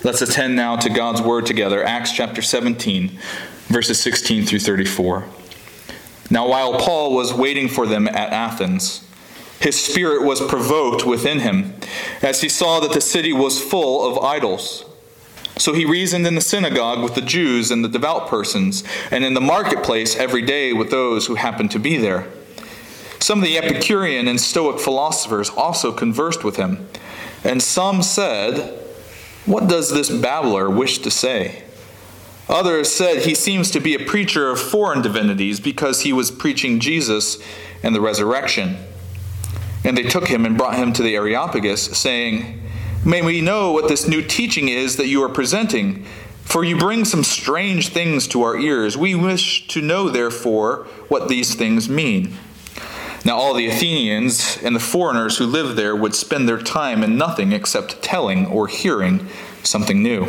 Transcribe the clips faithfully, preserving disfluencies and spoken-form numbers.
Let's attend now to God's word together. Acts chapter seventeen, verses sixteen through thirty-four. Now while Paul was waiting for them at Athens, his spirit was provoked within him, as he saw that the city was full of idols. So he reasoned in the synagogue with the Jews and the devout persons, and in the marketplace every day with those who happened to be there. Some of the Epicurean and Stoic philosophers also conversed with him, and some said, "What does this babbler wish to say?" Others said, "He seems to be a preacher of foreign divinities because he was preaching Jesus and the resurrection." And they took him and brought him to the Areopagus, saying, "May we know what this new teaching is that you are presenting? For you bring some strange things to our ears. We wish to know, therefore, what these things mean." Now all the Athenians and the foreigners who lived there would spend their time in nothing except telling or hearing something new.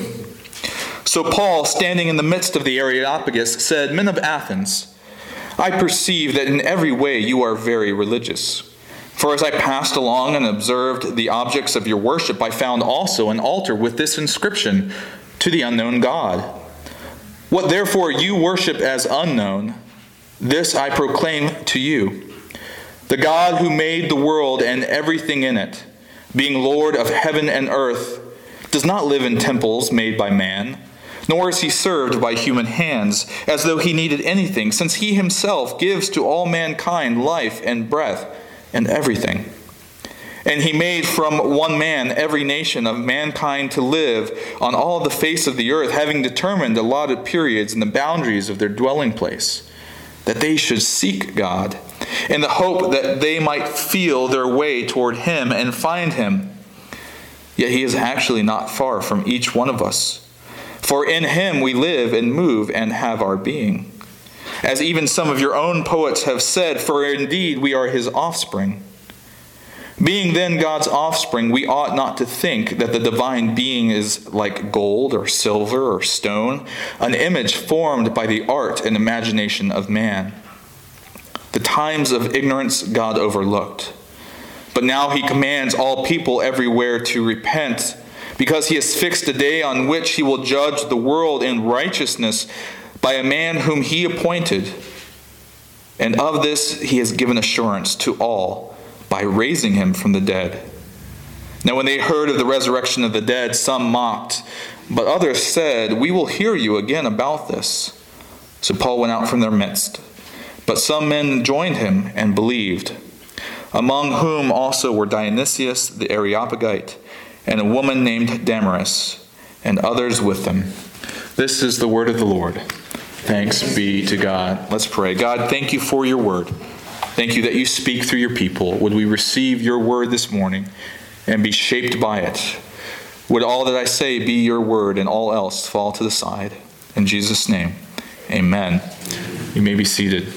So Paul, standing in the midst of the Areopagus, said, "Men of Athens, I perceive that in every way you are very religious. For as I passed along and observed the objects of your worship, I found also an altar with this inscription, 'To the unknown God.' What therefore you worship as unknown, this I proclaim to you. The God who made the world and everything in it, being Lord of heaven and earth, does not live in temples made by man, nor is he served by human hands, as though he needed anything, since he himself gives to all mankind life and breath and everything. And he made from one man every nation of mankind to live on all the face of the earth, having determined allotted periods and the boundaries of their dwelling place, that they should seek God, in the hope that they might feel their way toward him and find him. Yet he is actually not far from each one of us. For in him we live and move and have our being. As even some of your own poets have said, for indeed we are his offspring. Being then God's offspring, we ought not to think that the divine being is like gold or silver or stone, an image formed by the art and imagination of man. The times of ignorance God overlooked. But now he commands all people everywhere to repent, because he has fixed a day on which he will judge the world in righteousness by a man whom he appointed. And of this he has given assurance to all by raising him from the dead. Now when they heard of the resurrection of the dead, some mocked, but others said, "We will hear you again about this." So Paul went out from their midst. But some men joined him and believed, among whom also were Dionysius the Areopagite, and a woman named Damaris, and others with them. This is the word of the Lord. Thanks be to God. Let's pray. God, thank you for your word. Thank you that you speak through your people. Would we receive your word this morning and be shaped by it? Would all that I say be your word and all else fall to the side? In Jesus' name, amen. You may be seated.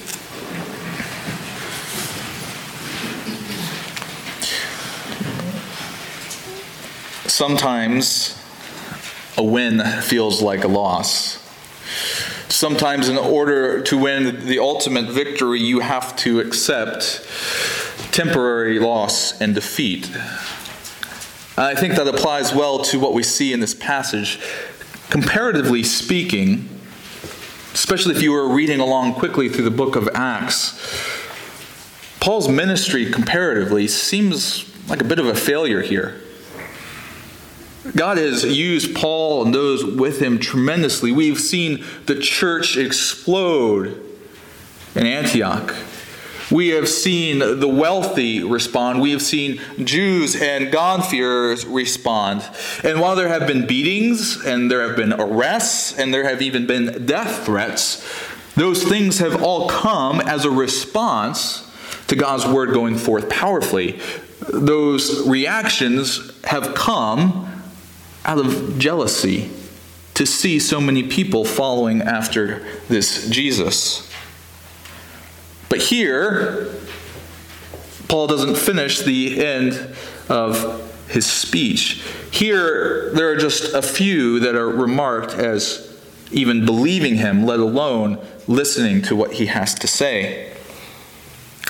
Sometimes a win feels like a loss. Sometimes in order to win the ultimate victory, you have to accept temporary loss and defeat. I think that applies well to what we see in this passage. Comparatively speaking, especially if you were reading along quickly through the book of Acts, Paul's ministry comparatively seems like a bit of a failure here. God has used Paul and those with him tremendously. We've seen the church explode in Antioch. We have seen the wealthy respond. We have seen Jews and God-fearers respond. And while there have been beatings, and there have been arrests, and there have even been death threats, those things have all come as a response to God's word going forth powerfully. Those reactions have come out of jealousy to see so many people following after this Jesus. But here, Paul doesn't finish the end of his speech. Here, there are just a few that are remarked as even believing him, let alone listening to what he has to say.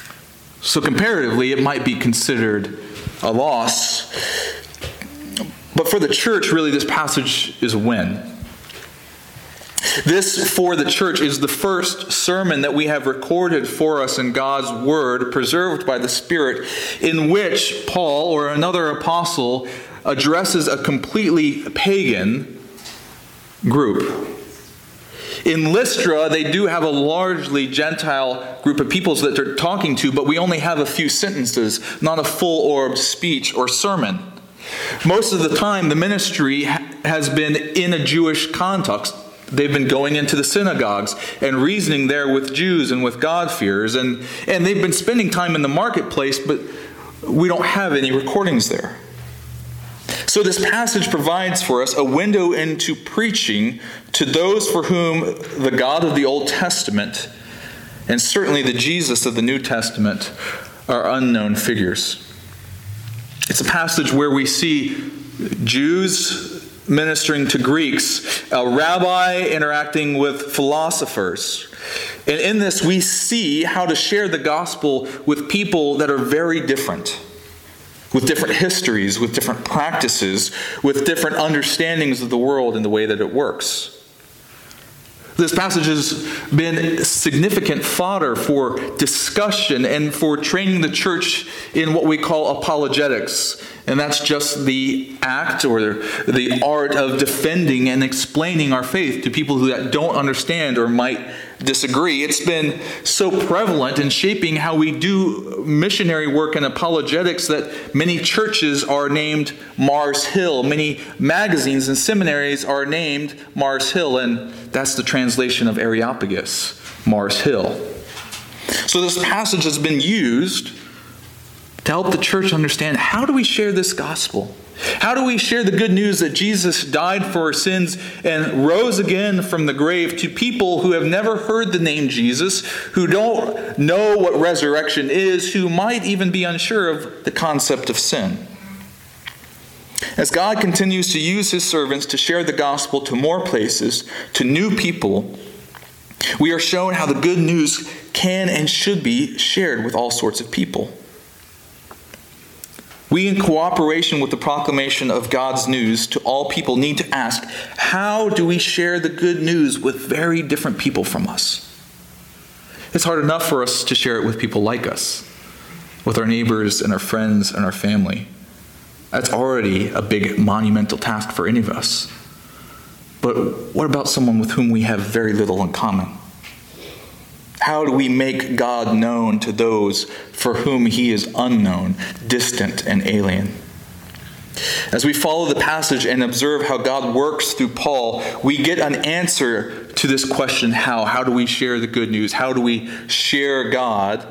So comparatively, it might be considered a loss. But for the church, really, this passage is a win. This, for the church, is the first sermon that we have recorded for us in God's Word, preserved by the Spirit, in which Paul or another apostle addresses a completely pagan group. In Lystra, they do have a largely Gentile group of peoples that they're talking to, but we only have a few sentences, not a full-orbed speech or sermon. Most of the time, the ministry has been in a Jewish context. They've been going into the synagogues and reasoning there with Jews and with God-fearers, and, and they've been spending time in the marketplace, but we don't have any recordings there. So this passage provides for us a window into preaching to those for whom the God of the Old Testament, and certainly the Jesus of the New Testament, are unknown figures. It's a passage where we see Jews ministering to Greeks, a rabbi interacting with philosophers. And in this, we see how to share the gospel with people that are very different, with different histories, with different practices, with different understandings of the world and the way that it works. This passage has been significant fodder for discussion and for training the church in what we call apologetics. And that's just the act or the art of defending and explaining our faith to people who don't understand or might disagree. It's been so prevalent in shaping how we do missionary work and apologetics that many churches are named Mars Hill. Many magazines and seminaries are named Mars Hill, and that's the translation of Areopagus, Mars Hill. So this passage has been used to help the church understand, how do we share this gospel? How do we share the good news that Jesus died for our sins and rose again from the grave to people who have never heard the name Jesus, who don't know what resurrection is, who might even be unsure of the concept of sin? As God continues to use his servants to share the gospel to more places, to new people, we are shown how the good news can and should be shared with all sorts of people. We, in cooperation with the proclamation of God's news to all people, need to ask, how do we share the good news with very different people from us? It's hard enough for us to share it with people like us, with our neighbors and our friends and our family. That's already a big monumental task for any of us. But what about someone with whom we have very little in common? How do we make God known to those for whom he is unknown, distant, and alien? As we follow the passage and observe how God works through Paul, we get an answer to this question, how? How do we share the good news? How do we share God?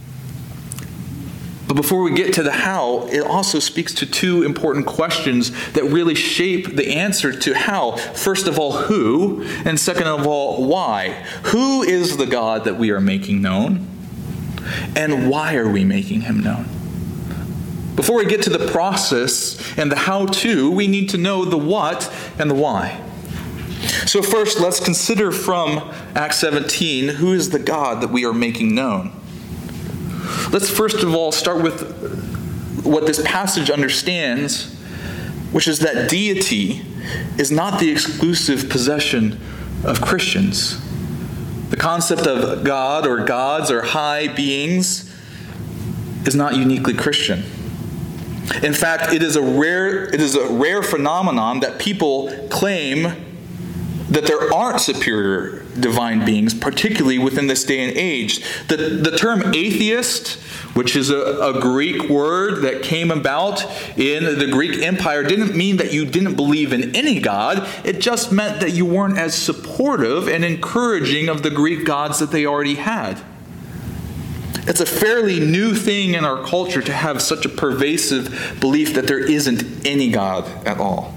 But before we get to the how, it also speaks to two important questions that really shape the answer to how. First of all, who? And second of all, why? Who is the God that we are making known? And why are we making him known? Before we get to the process and the how-to, we need to know the what and the why. So first, let's consider from Acts seventeen, who is the God that we are making known? Let's first of all start with what this passage understands, which is that deity is not the exclusive possession of Christians. The concept of God or gods or high beings is not uniquely Christian. In fact, it is a rare, it is a rare phenomenon that people claim that there aren't superior divine beings, particularly within this day and age. The, the term atheist, which is a, a Greek word that came about in the Greek Empire, didn't mean that you didn't believe in any god. It just meant that you weren't as supportive and encouraging of the Greek gods that they already had. It's a fairly new thing in our culture to have such a pervasive belief that there isn't any God at all.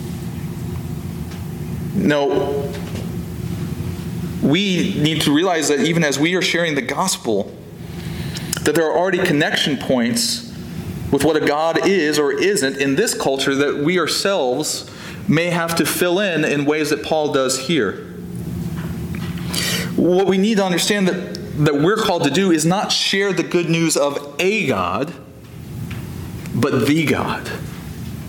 No, we need to realize that even as we are sharing the gospel, that there are already connection points with what a God is or isn't in this culture that we ourselves may have to fill in in ways that Paul does here. What we need to understand that, that we're called to do is not share the good news of a God, but the God.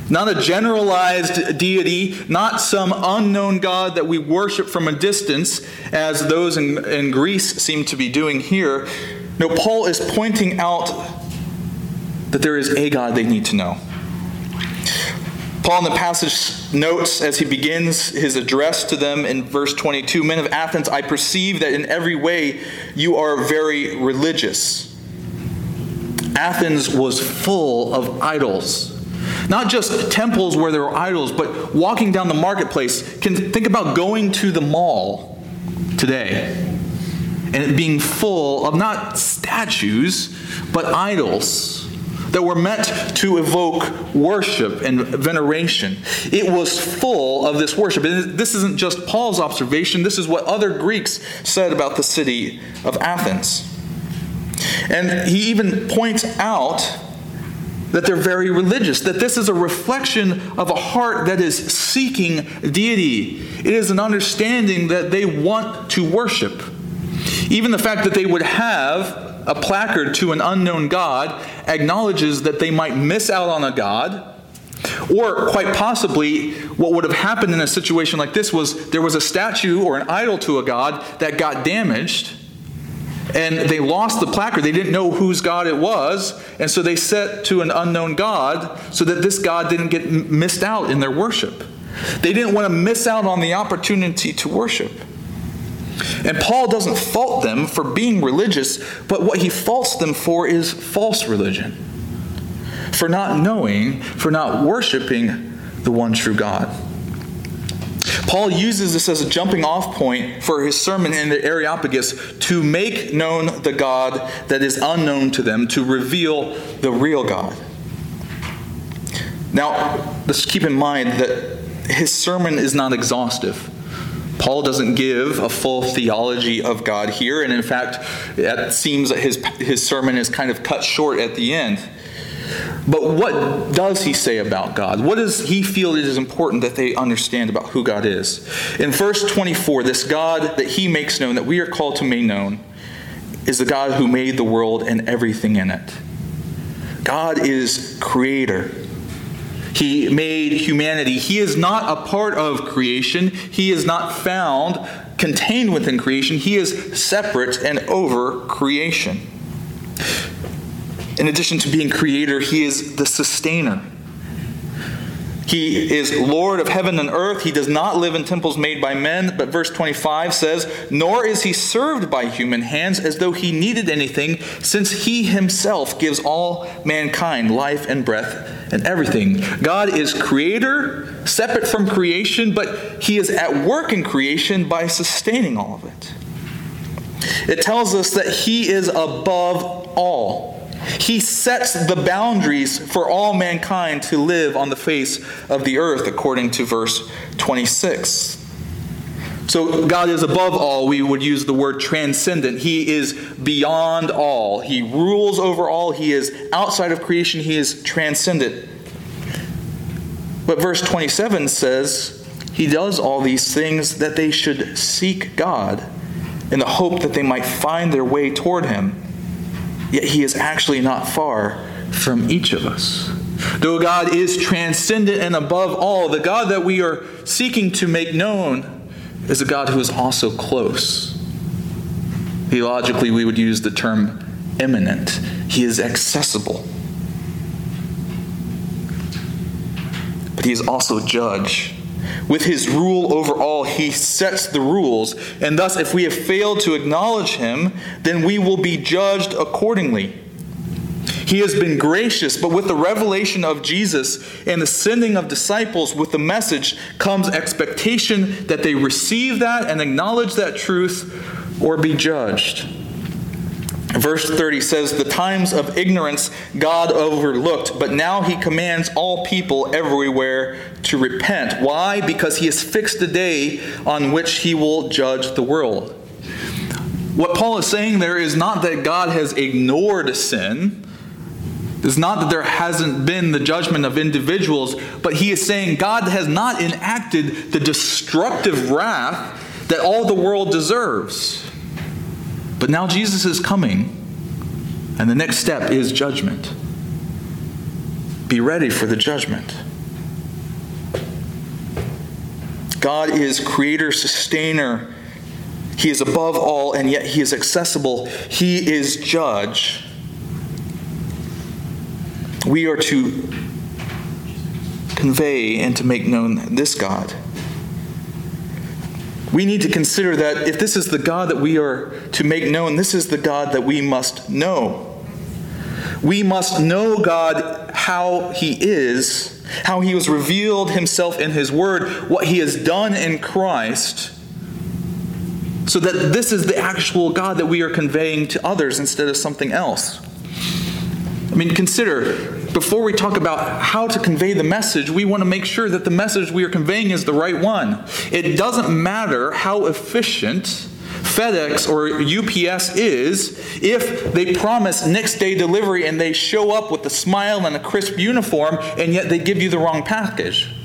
Not a generalized deity, not some unknown God that we worship from a distance, as those in, in Greece seem to be doing here. No, Paul is pointing out that there is a God they need to know. Paul in the passage notes as he begins his address to them in verse twenty-two, "Men of Athens, I perceive that in every way you are very religious." Athens was full of idols. Not just temples where there were idols, but walking down the marketplace. Can think about going to the mall today and it being full of not statues, but idols that were meant to evoke worship and veneration. It was full of this worship. And this isn't just Paul's observation. This is what other Greeks said about the city of Athens. And he even points out that they're very religious, that this is a reflection of a heart that is seeking deity. It is an understanding that they want to worship. Even the fact that they would have a placard to an unknown God acknowledges that they might miss out on a God, or quite possibly what would have happened in a situation like this was there was a statue or an idol to a God that got damaged, and they lost the placard. They didn't know whose God it was, and so they set to an unknown God so that this God didn't get missed out in their worship. They didn't want to miss out on the opportunity to worship. And Paul doesn't fault them for being religious, but what he faults them for is false religion. For not knowing, for not worshiping the one true God. Paul uses this as a jumping off point for his sermon in the Areopagus to make known the God that is unknown to them, to reveal the real God. Now, let's keep in mind that his sermon is not exhaustive. Paul doesn't give a full theology of God here, and in fact, it seems that his, his sermon is kind of cut short at the end. But what does he say about God? What does he feel it is important that they understand about who God is? In verse twenty-four, this God that he makes known, that we are called to make known, is the God who made the world and everything in it. God is creator. He made humanity. He is not a part of creation. He is not found contained within creation. He is separate and over creation. In addition to being creator, he is the sustainer. He is Lord of heaven and earth. He does not live in temples made by men. But verse twenty-five says, "Nor is he served by human hands as though he needed anything, since he himself gives all mankind life and breath and everything." God is creator, separate from creation, but he is at work in creation by sustaining all of it. It tells us that he is above all. He sets the boundaries for all mankind to live on the face of the earth, according to verse twenty-six. So God is above all. We would use the word transcendent. He is beyond all. He rules over all. He is outside of creation. He is transcendent. But verse twenty-seven says, he does all these things that they should seek God in the hope that they might find their way toward him. Yet he is actually not far from each of us. Though God is transcendent and above all, the God that we are seeking to make known is a God who is also close. Theologically, we would use the term immanent. He is accessible. But he is also judge. With his rule over all, he sets the rules. And thus, if we have failed to acknowledge him, then we will be judged accordingly. He has been gracious, but with the revelation of Jesus and the sending of disciples with the message comes expectation that they receive that and acknowledge that truth or be judged. Verse thirty says, "The times of ignorance God overlooked, but now he commands all people everywhere to repent." Why? Because he has fixed a day on which he will judge the world. What Paul is saying there is not that God has ignored sin. It's not that there hasn't been the judgment of individuals, but he is saying God has not enacted the destructive wrath that all the world deserves. But now Jesus is coming, and the next step is judgment. Be ready for the judgment. God is creator, sustainer. He is above all, and yet he is accessible. He is judge. We are to convey and to make known this God. We need to consider that if this is the God that we are to make known, this is the God that we must know. We must know God how he is, how he has revealed himself in his word, what he has done in Christ, so that this is the actual God that we are conveying to others instead of something else. I mean, consider, before we talk about how to convey the message, we want to make sure that the message we are conveying is the right one. It doesn't matter how efficient FedEx or U P S is if they promise next day delivery and they show up with a smile and a crisp uniform and yet they give you the wrong package.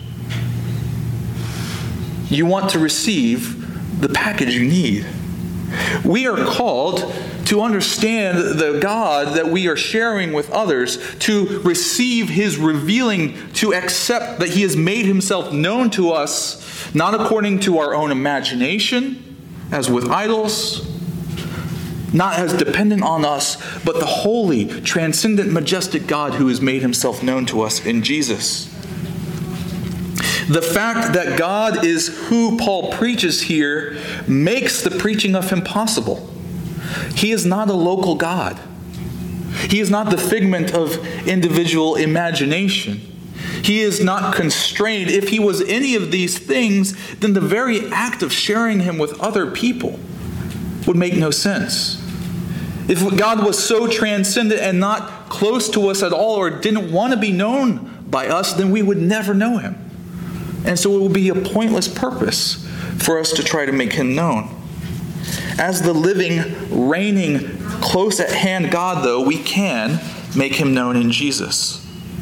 You want to receive the package you need. We are called to understand the God that we are sharing with others, to receive his revealing, to accept that he has made himself known to us, not according to our own imagination, as with idols, not as dependent on us, but the holy, transcendent, majestic God who has made himself known to us in Jesus. The fact that God is who Paul preaches here makes the preaching of him possible. He is not a local God. He is not the figment of individual imagination. He is not constrained. If he was any of these things, then the very act of sharing him with other people would make no sense. If God was so transcendent and not close to us at all, or didn't want to be known by us, then we would never know him. And so it would be a pointless purpose for us to try to make him known. As the living, reigning, close at hand God, though, we can make him known in Jesus.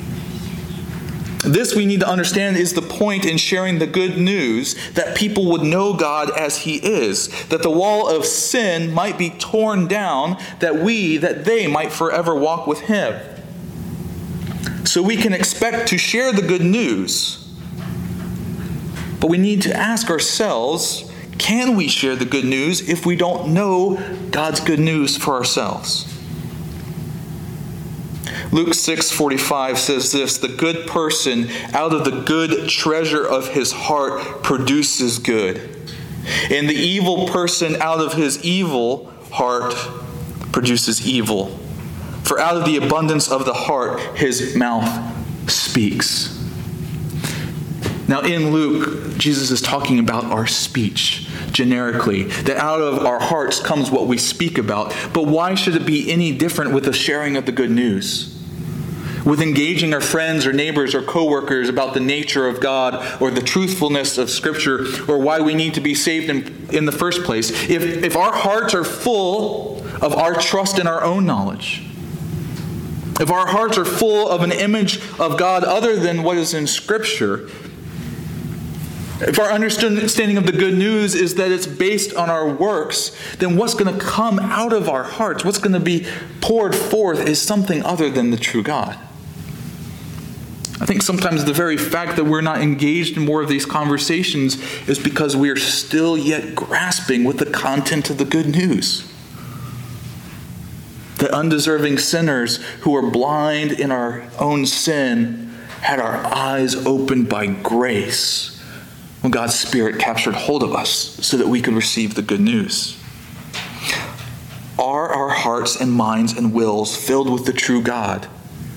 This, we need to understand, is the point in sharing the good news, that people would know God as he is, that the wall of sin might be torn down, that we, that they might forever walk with him. So we can expect to share the good news. But we need to ask ourselves, can we share the good news if we don't know God's good news for ourselves? Luke six forty-five says this, "The good person out of the good treasure of his heart produces good. And the evil person out of his evil heart produces evil. For out of the abundance of the heart his mouth speaks." Now in Luke, Jesus is talking about our speech generically, that out of our hearts comes what we speak about. But why should it be any different with the sharing of the good news? With engaging our friends or neighbors or coworkers about the nature of God or the truthfulness of Scripture or why we need to be saved in, in the first place. If, if our hearts are full of our trust in our own knowledge, if our hearts are full of an image of God other than what is in Scripture, if our understanding of the good news is that it's based on our works, then what's going to come out of our hearts, what's going to be poured forth, is something other than the true God. I think sometimes the very fact that we're not engaged in more of these conversations is because we are still yet grasping with the content of the good news. The undeserving sinners who are blind in our own sin had our eyes opened by grace when God's Spirit captured hold of us so that we could receive the good news. Are our hearts and minds and wills filled with the true God?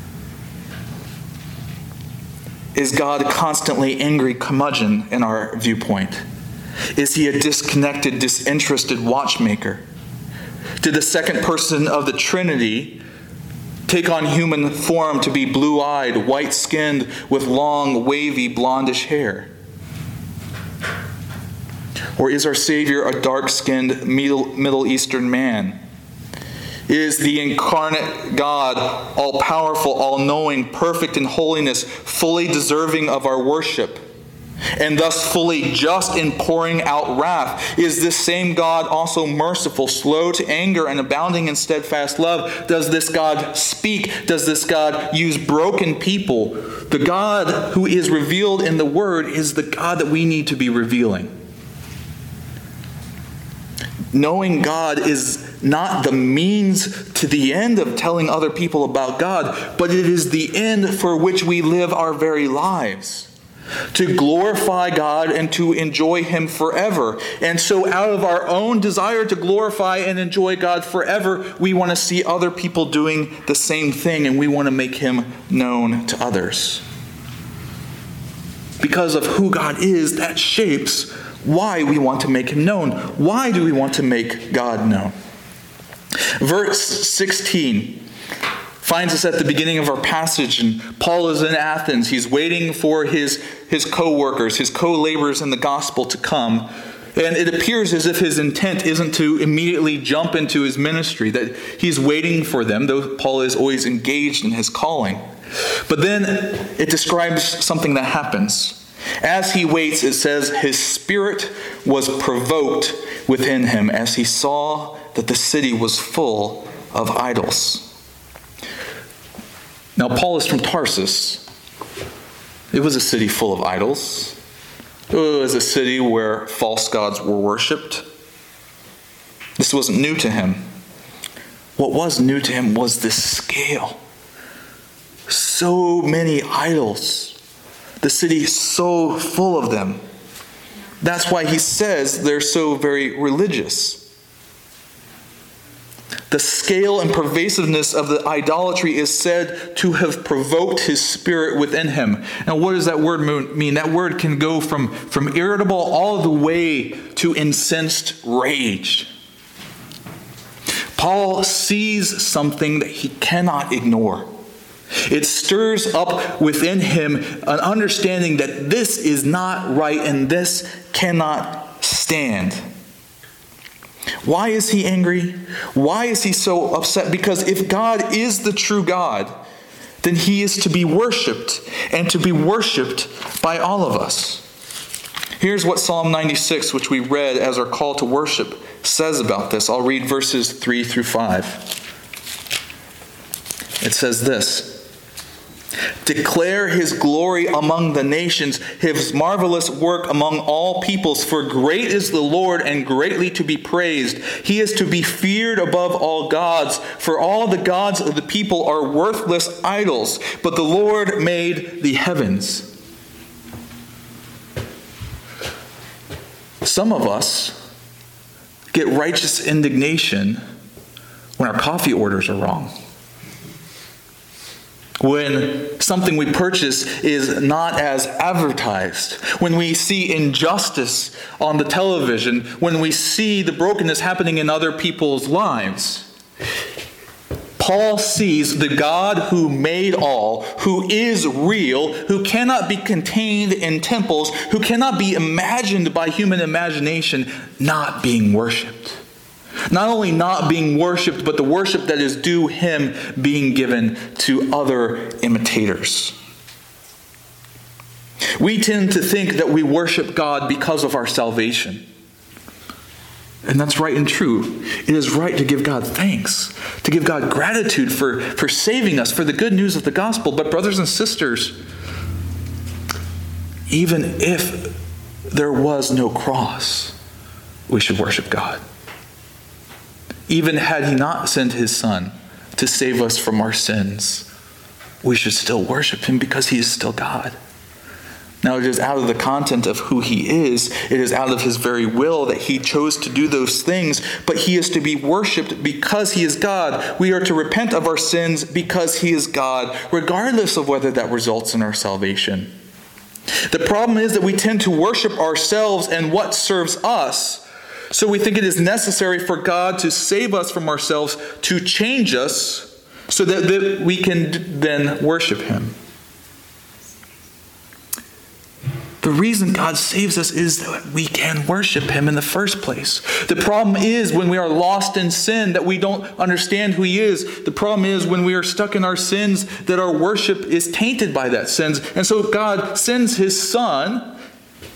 Is God a constantly angry curmudgeon in our viewpoint? Is he a disconnected, disinterested watchmaker? Did the second person of the Trinity take on human form to be blue-eyed, white-skinned, with long, wavy, blondish hair? Or is our Savior a dark-skinned Middle, Middle Eastern man? Is the incarnate God, all-powerful, all-knowing, perfect in holiness, fully deserving of our worship? and thus fully just in pouring out wrath? Is this same God also merciful, slow to anger, and abounding in steadfast love? Does this God speak? Does this God use broken people? The God who is revealed in the Word is the God that we need to be revealing. Knowing God is not the means to the end of telling other people about God, but it is the end for which we live our very lives. To glorify God and to enjoy Him forever. And so out of our own desire to glorify and enjoy God forever, we want to see other people doing the same thing, and we want to make Him known to others. Because of who God is, that shapes why we want to make Him known. Why do we want to make God known? Verse sixteen finds us at the beginning of our passage, and Paul is in Athens. He's waiting for his, his co-workers, his co-laborers in the gospel to come. And it appears as if his intent isn't to immediately jump into his ministry, that he's waiting for them, though Paul is always engaged in his calling. But then it describes something that happens. As he waits, it says, his spirit was provoked within him as he saw that the city was full of idols. Now, Paul is from Tarsus. It was a city full of idols. It was a city where false gods were worshipped. This wasn't new to him. What was new to him was the scale. So many idols. The city so full of them. That's why he says they're so very religious. The scale and pervasiveness of the idolatry is said to have provoked his spirit within him. Now, what does that word mean? That word can go from, from irritable all the way to incensed rage. Paul sees something that he cannot ignore. It stirs up within him an understanding that this is not right and this cannot stand. Why is he angry? Why is he so upset? Because if God is the true God, then He is to be worshipped, and to be worshipped by all of us. Here's what Psalm ninety-six, which we read as our call to worship, says about this. I'll read verses three through five. It says this: declare His glory among the nations, His marvelous work among all peoples. For great is the Lord and greatly to be praised. He is to be feared above all gods. For all the gods of the people are worthless idols, but the Lord made the heavens. Some of us get righteous indignation when our coffee orders are wrong. When something we purchase is not as advertised, when we see injustice on the television, when we see the brokenness happening in other people's lives. Paul sees the God who made all, who is real, who cannot be contained in temples, who cannot be imagined by human imagination, not being worshipped. Not only not being worshipped, but the worship that is due Him being given to other imitators. We tend to think that we worship God because of our salvation. And that's right and true. It is right to give God thanks, to give God gratitude for, for saving us, for the good news of the gospel. But brothers and sisters, even if there was no cross, we should worship God. Even had He not sent His Son to save us from our sins, we should still worship Him because He is still God. Now, it is out of the content of who He is, it is out of His very will that He chose to do those things, but He is to be worshipped because He is God. We are to repent of our sins because He is God, regardless of whether that results in our salvation. The problem is that we tend to worship ourselves and what serves us. So we think it is necessary for God to save us from ourselves, to change us, so that, that we can then worship Him. The reason God saves us is that we can worship Him in the first place. The problem is when we are lost in sin that we don't understand who He is. The problem is when we are stuck in our sins that our worship is tainted by that sins. And so God sends His Son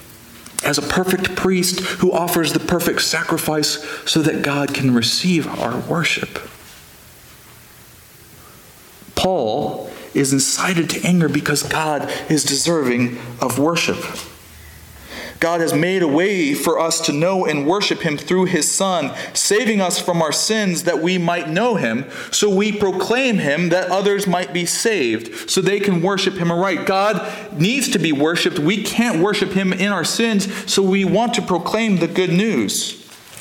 as a perfect priest who offers the perfect sacrifice so that God can receive our worship. Paul is incited to anger because God is deserving of worship. God has made a way for us to know and worship him through his Son, saving us from our sins that we might know him. So we proclaim him that others might be saved, so they can worship him aright. God needs to be worshiped. We can't worship him in our sins, so we want to proclaim the good news.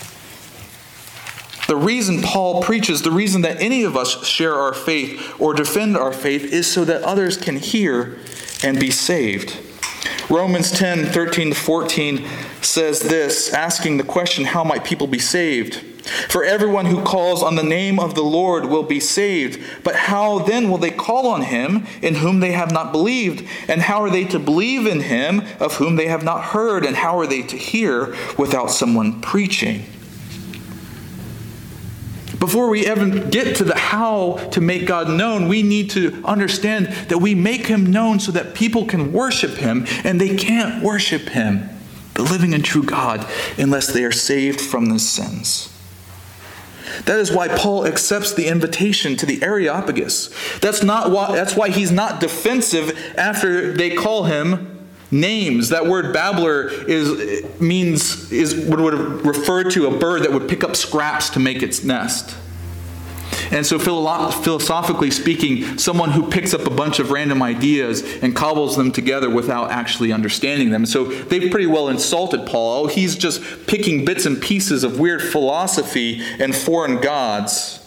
The reason Paul preaches, the reason that any of us share our faith or defend our faith, is so that others can hear and be saved. Romans ten, thirteen to fourteen says this, asking the question, how might people be saved? For everyone who calls on the name of the Lord will be saved. But how then will they call on him in whom they have not believed? And how are they to believe in him of whom they have not heard? And how are they to hear without someone preaching? Before we even get to the how to make God known, we need to understand that we make him known so that people can worship him, and they can't worship him, the living and true God, unless they are saved from their sins. That is why Paul accepts the invitation to the Areopagus. That's not why, that's why he's not defensive after they call him names. That word babbler is means is what would refer to a bird that would pick up scraps to make its nest. And so philosophically speaking, someone who picks up a bunch of random ideas and cobbles them together without actually understanding them. So they've pretty well insulted Paul. Oh, he's just picking bits and pieces of weird philosophy and foreign gods.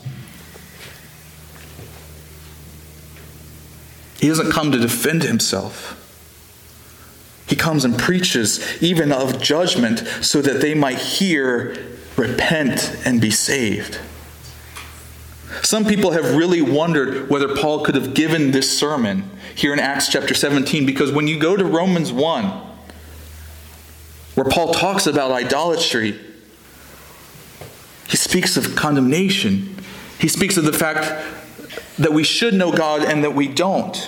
He doesn't come to defend himself. He comes and preaches even of judgment so that they might hear, repent, and be saved. Some people have really wondered whether Paul could have given this sermon here in Acts chapter seventeen, because when you go to Romans one, where Paul talks about idolatry, he speaks of condemnation. He speaks of the fact that we should know God and that we don't.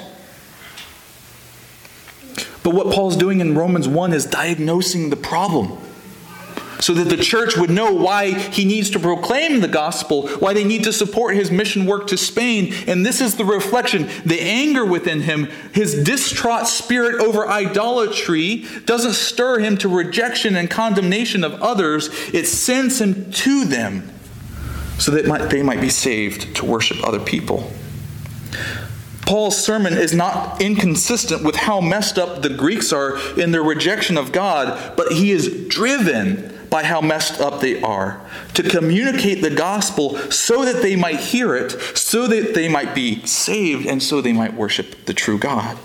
But what Paul's doing in Romans one is diagnosing the problem so that the church would know why he needs to proclaim the gospel, why they need to support his mission work to Spain. And this is the reflection. The anger within him, his distraught spirit over idolatry, doesn't stir him to rejection and condemnation of others. It sends him to them so that they might be saved to worship other people. Paul's sermon is not inconsistent with how messed up the Greeks are in their rejection of God, but he is driven by how messed up they are to communicate the gospel so that they might hear it, so that they might be saved, and so they might worship the true God.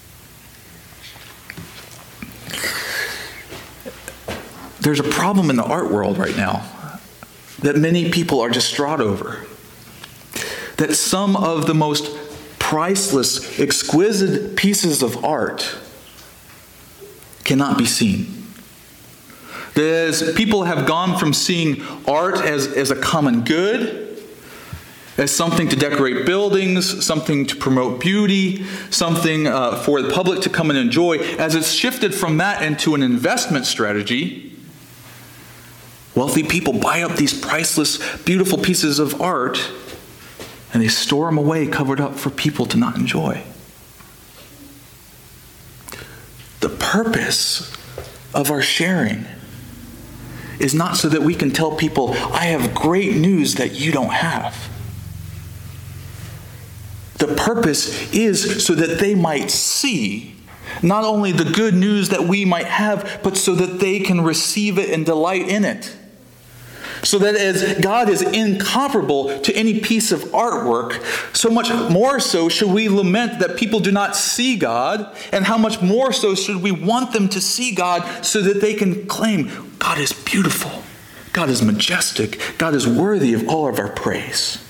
There's a problem in the art world right now that many people are distraught over. That some of the most priceless, exquisite pieces of art cannot be seen. As people have gone from seeing art as, as a common good, as something to decorate buildings, something to promote beauty, something uh, for the public to come and enjoy, as it's shifted from that into an investment strategy, wealthy people buy up these priceless, beautiful pieces of art and they store them away covered up for people to not enjoy. The purpose of our sharing is not so that we can tell people, I have great news that you don't have. The purpose is so that they might see not only the good news that we might have, but so that they can receive it and delight in it. So that as God is incomparable to any piece of artwork, so much more so should we lament that people do not see God, and how much more so should we want them to see God so that they can claim, God is beautiful, God is majestic, God is worthy of all of our praise.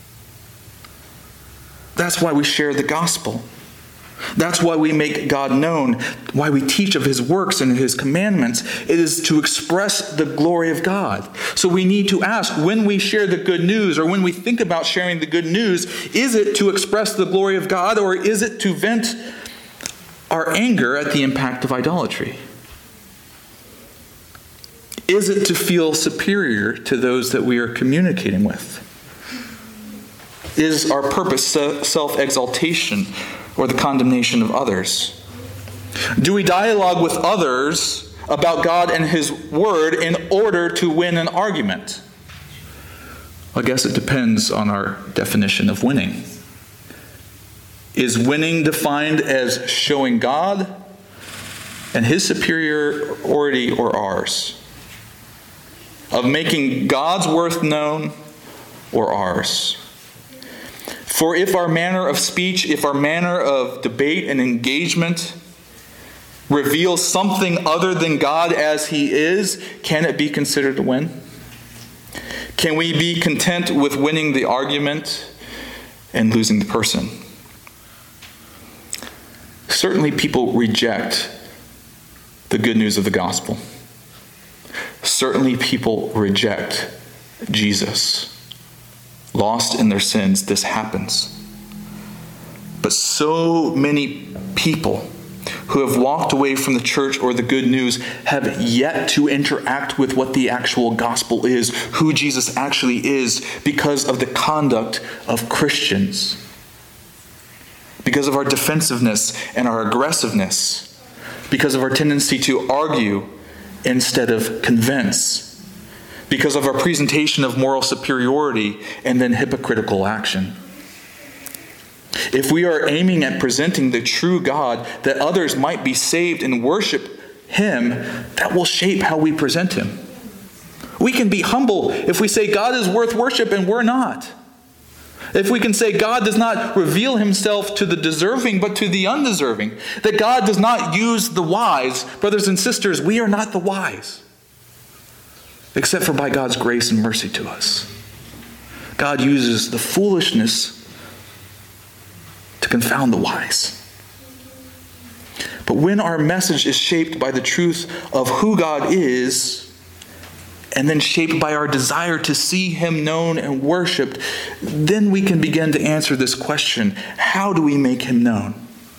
That's why we share the gospel. That's why we make God known, why we teach of his works and his commandments. It is to express the glory of God. So we need to ask, when we share the good news, or when we think about sharing the good news, is it to express the glory of God, or is it to vent our anger at the impact of idolatry? Is it to feel superior to those that we are communicating with? Is our purpose self-exaltation or the condemnation of others? Do we dialogue with others about God and His Word in order to win an argument? I guess it depends on our definition of winning. Is winning defined as showing God and His superiority or ours? Of making God's worth known or ours? For if our manner of speech, if our manner of debate and engagement reveals something other than God as He is, can it be considered a win? Can we be content with winning the argument and losing the person? Certainly people reject the good news of the gospel. Certainly people reject Jesus. Lost in their sins, this happens. But so many people who have walked away from the church or the good news have yet to interact with what the actual gospel is, who Jesus actually is, because of the conduct of Christians. Because of our defensiveness and our aggressiveness. Because of our tendency to argue instead of convince. Because of our presentation of moral superiority and then hypocritical action. If we are aiming at presenting the true God that others might be saved and worship Him, that will shape how we present Him. We can be humble if we say God is worth worship and we're not. If we can say God does not reveal Himself to the deserving but to the undeserving. That God does not use the wise. Brothers and sisters, we are not the wise. Except for by God's grace and mercy to us. God uses the foolishness to confound the wise. But when our message is shaped by the truth of who God is, and then shaped by our desire to see Him known and worshiped, then we can begin to answer this question: how do we make Him known?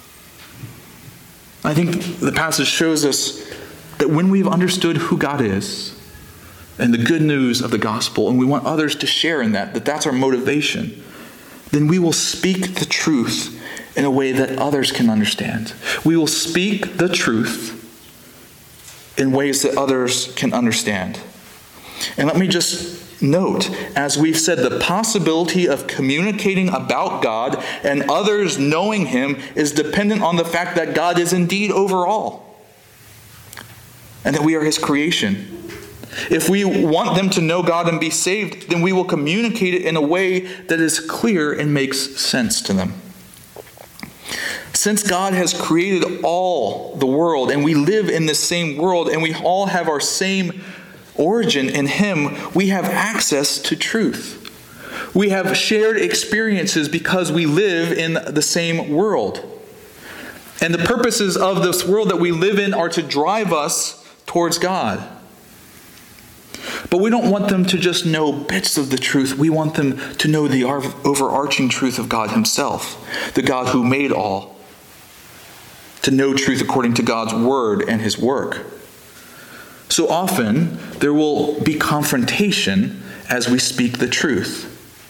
I think the passage shows us that when we've understood who God is, and the good news of the gospel, and we want others to share in that, that that's our motivation, then we will speak the truth in a way that others can understand. We will speak the truth in ways that others can understand. And let me just note, as we've said, the possibility of communicating about God and others knowing Him is dependent on the fact that God is indeed over all, and that we are His creation. If we want them to know God and be saved, then we will communicate it in a way that is clear and makes sense to them. Since God has created all the world, and we live in the same world, and we all have our same origin in Him, we have access to truth. We have shared experiences because we live in the same world. And the purposes of this world that we live in are to drive us towards God. But we don't want them to just know bits of the truth. We want them to know the overarching truth of God Himself, the God who made all. To know truth according to God's word and His work. So often, there will be confrontation as we speak the truth.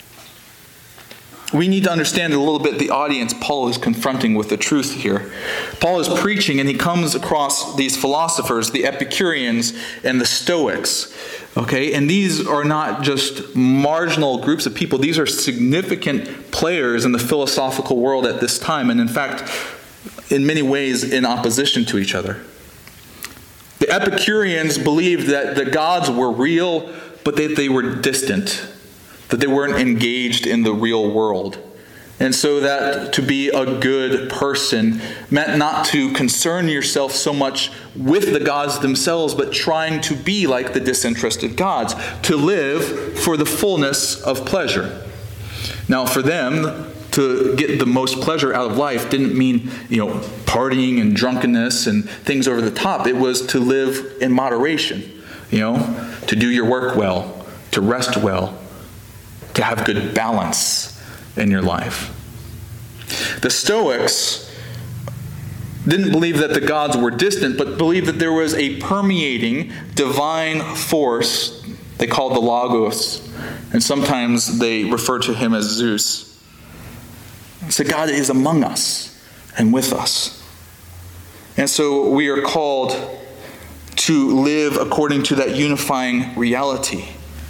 We need to understand a little bit the audience Paul is confronting with the truth here. Paul is preaching and he comes across these philosophers, the Epicureans and the Stoics. Okay, and these are not just marginal groups of people. These are significant players in the philosophical world at this time, and in fact, in many ways in opposition to each other. The Epicureans believed that the gods were real, but that they were distant, that they weren't engaged in the real world. And so that to be a good person meant not to concern yourself so much with the gods themselves, but trying to be like the disinterested gods, to live for the fullness of pleasure. Now, for them, to get the most pleasure out of life didn't mean, you know, partying and drunkenness and things over the top. It was to live in moderation, you know, to do your work well, to rest well, to have good balance in your life. The Stoics didn't believe that the gods were distant, but believed that there was a permeating divine force they called the Logos, and sometimes they refer to him as Zeus. So God is among us and with us. And so we are called to live according to that unifying reality.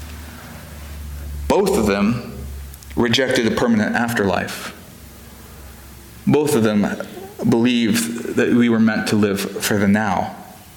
Both of them rejected a permanent afterlife. Both of them believed that we were meant to live for the now.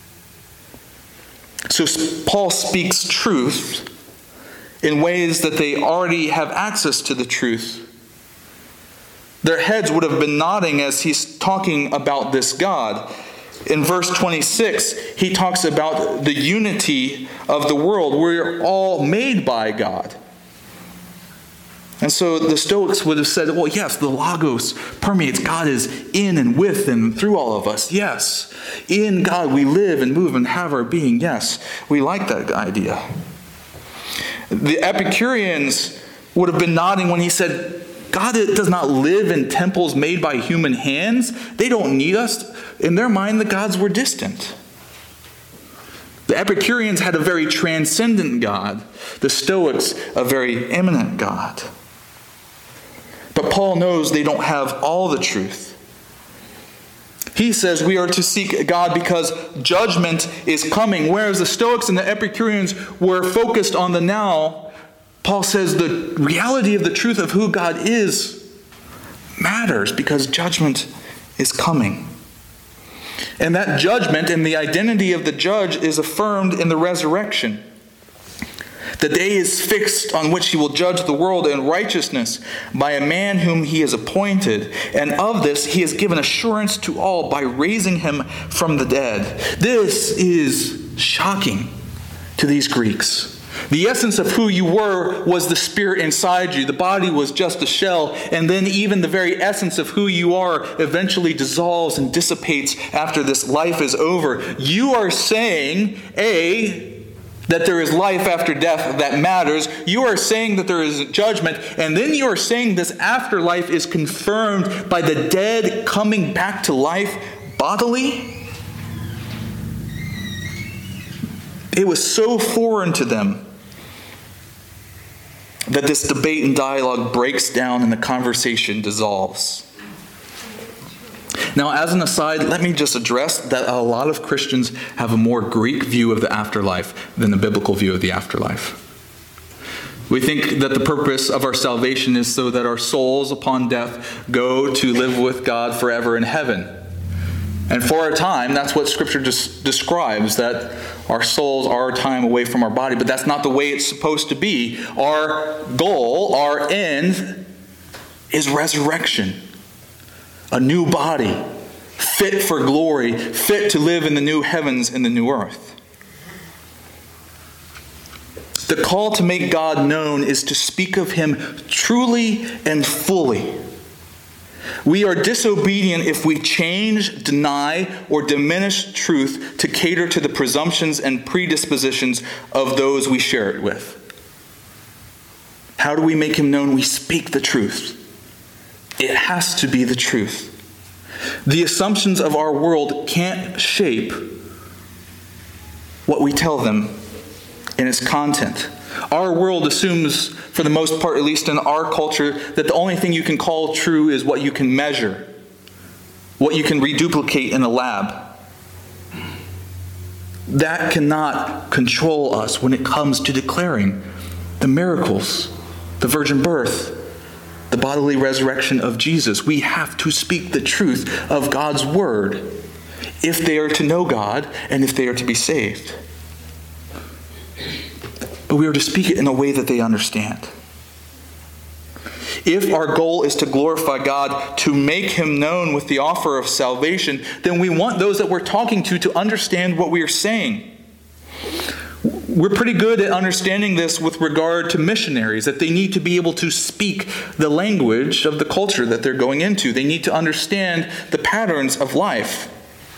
So Paul speaks truth in ways that they already have access to the truth. Their heads would have been nodding as he's talking about this God. In verse twenty-six, he talks about the unity of the world. We're all made by God. And so the Stoics would have said, well, yes, the Logos permeates. God is in and with and through all of us. Yes, in God we live and move and have our being. Yes, we like that idea. The Epicureans would have been nodding when he said, God does not live in temples made by human hands. They don't need us. In their mind, the gods were distant. The Epicureans had a very transcendent God. The Stoics, a very immanent God. But Paul knows they don't have all the truth. He says we are to seek God because judgment is coming. Whereas the Stoics and the Epicureans were focused on the now, Paul says the reality of the truth of who God is matters because judgment is coming. And that judgment and the identity of the judge is affirmed in the resurrection. The day is fixed on which he will judge the world in righteousness by a man whom he has appointed. And of this he has given assurance to all by raising him from the dead. This is shocking to these Greeks. The essence of who you were was the spirit inside you. The body was just a shell. And then even the very essence of who you are eventually dissolves and dissipates after this life is over. You are saying, A, that there is life after death that matters. You are saying that there is judgment. And then you are saying this afterlife is confirmed by the dead coming back to life bodily. It was so foreign to them that this debate and dialogue breaks down and the conversation dissolves. Now, as an aside, let me just address that a lot of Christians have a more Greek view of the afterlife than the biblical view of the afterlife. We think that the purpose of our salvation is so that our souls upon death go to live with God forever in heaven. And for a time, that's what Scripture des- describes, that our souls are a time away from our body. But that's not the way it's supposed to be. Our goal, our end, is resurrection. A new body, fit for glory, fit to live in the new heavens and the new earth. The call to make God known is to speak of him truly and fully. We are disobedient if we change, deny, or diminish truth to cater to the presumptions and predispositions of those we share it with. How do we make him known? We speak the truth. It has to be the truth. The assumptions of our world can't shape what we tell them in its content. Our world assumes, for the most part, at least in our culture, that the only thing you can call true is what you can measure, what you can reduplicate in a lab. That cannot control us when it comes to declaring the miracles, the virgin birth, the bodily resurrection of Jesus. We have to speak the truth of God's word if they are to know God and if they are to be saved. But we are to speak it in a way that they understand. If our goal is to glorify God, to make him known with the offer of salvation, then we want those that we're talking to to understand what we are saying. We're pretty good at understanding this with regard to missionaries, that they need to be able to speak the language of the culture that they're going into. They need to understand the patterns of life.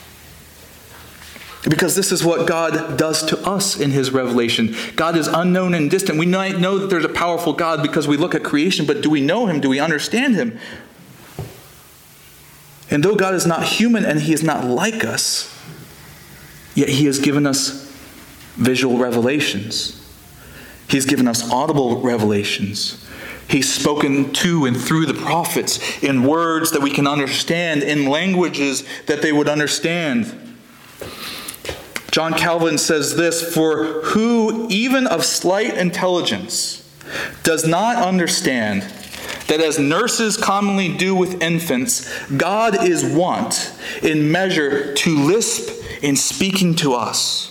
Because this is what God does to us in his revelation. God is unknown and distant. We might know that there's a powerful God because we look at creation, but do we know him? Do we understand him? And though God is not human and he is not like us, yet he has given us visual revelations. He's given us audible revelations. He's spoken to and through the prophets in words that we can understand, in languages that they would understand. John Calvin says this, "For who, even of slight intelligence, does not understand that as nurses commonly do with infants, God is wont, in measure, to lisp in speaking to us."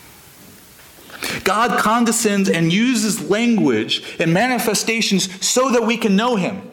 God condescends and uses language and manifestations so that we can know him.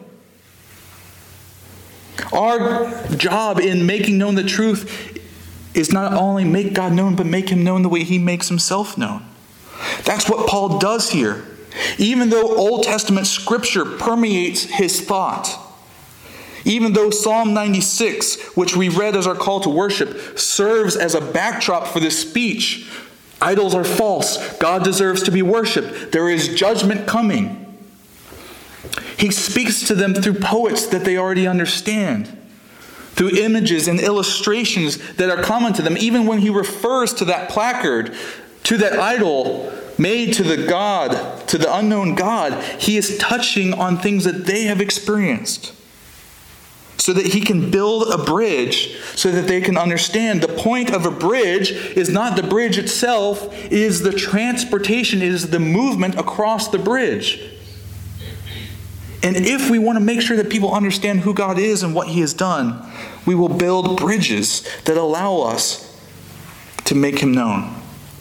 Our job in making known the truth is not only make God known, but make him known the way he makes himself known. That's what Paul does here. Even though Old Testament scripture permeates his thought, even though Psalm ninety-six, which we read as our call to worship, serves as a backdrop for this speech, idols are false, God deserves to be worshipped, there is judgment coming. He speaks to them through poets that they already understand, through images and illustrations that are common to them. Even when he refers to that placard, to that idol made to the God, to the unknown God, he is touching on things that they have experienced, so that he can build a bridge so that they can understand. The point of a bridge is not the bridge itself, it is the transportation, it is the movement across the bridge. And if we want to make sure that people understand who God is and what he has done, we will build bridges that allow us to make him known.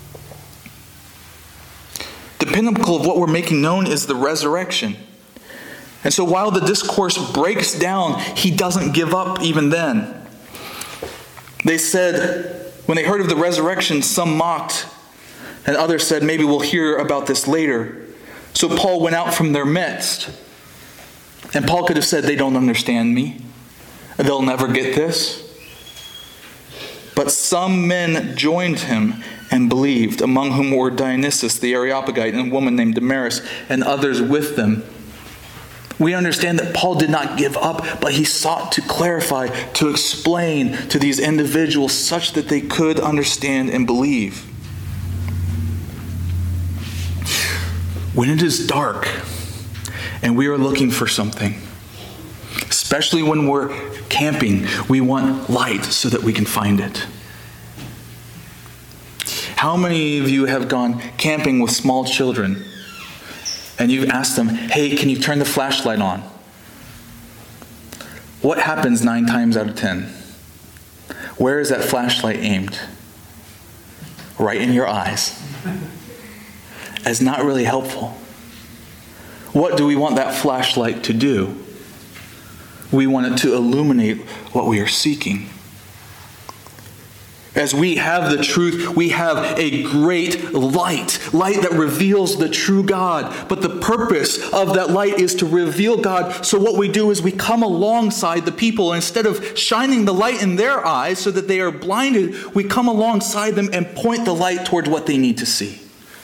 The pinnacle of what we're making known is the resurrection. And so while the discourse breaks down, he doesn't give up even then. They said, when they heard of the resurrection, some mocked, and others said, maybe we'll hear about this later. So Paul went out from their midst. And Paul could have said, they don't understand me. They'll never get this. But some men joined him and believed, among whom were Dionysius the Areopagite and a woman named Damaris, and others with them. We understand that Paul did not give up, but he sought to clarify, to explain to these individuals such that they could understand and believe. When it is dark and we are looking for something, especially when we're camping, we want light so that we can find it. How many of you have gone camping with small children and you've asked them, hey, can you turn the flashlight on? What happens nine times out of ten? Where is that flashlight aimed? Right in your eyes. It's not really helpful. What do we want that flashlight to do? We want it to illuminate what we are seeking. As we have the truth, we have a great light, light that reveals the true God. But the purpose of that light is to reveal God. So what we do is we come alongside the people. Instead of shining the light in their eyes so that they are blinded, we come alongside them and point the light towards what they need to see.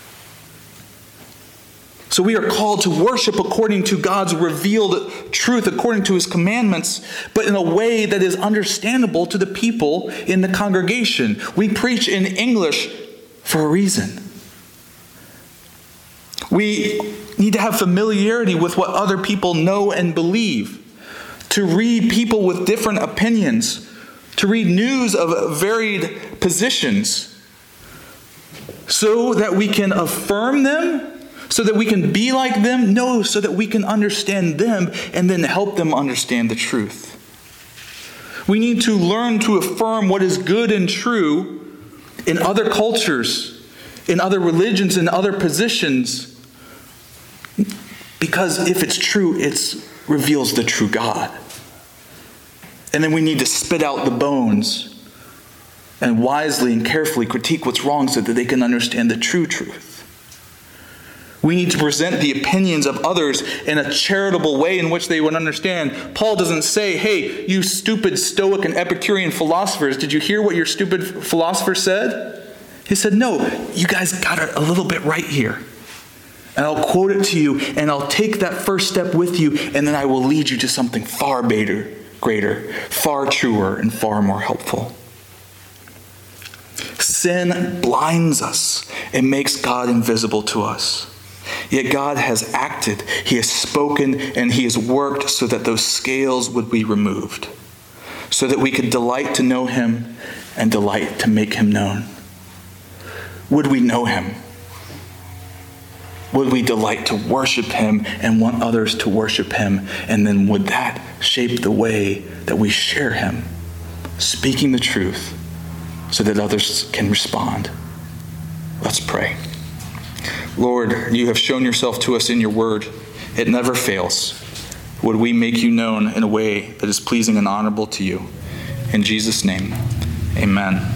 So we are called to worship according to God's revealed truth, according to his commandments, but in a way that is understandable to the people in the congregation. We preach in English for a reason. We need to have familiarity with what other people know and believe, to read people with different opinions, to read news of varied positions, so that we can affirm them, so that we can be like them? No, so that we can understand them and then help them understand the truth. We need to learn to affirm what is good and true in other cultures, in other religions, in other positions. Because if it's true, it reveals the true God. And then we need to spit out the bones and wisely and carefully critique what's wrong so that they can understand the true truth. We need to present the opinions of others in a charitable way in which they would understand. Paul doesn't say, hey, you stupid Stoic and Epicurean philosophers, did you hear what your stupid philosopher said? He said, no, you guys got it a little bit right here. And I'll quote it to you, and I'll take that first step with you, and then I will lead you to something far better, greater, far truer, and far more helpful. Sin blinds us and makes God invisible to us. Yet God has acted, He has spoken, and He has worked so that those scales would be removed, so that we could delight to know Him and delight to make Him known. Would we know Him? Would we delight to worship Him and want others to worship Him? And then would that shape the way that we share Him, speaking the truth so that others can respond? Let's pray. Lord, you have shown yourself to us in your word. It never fails. Would we make you known in a way that is pleasing and honorable to you? In Jesus' name, amen.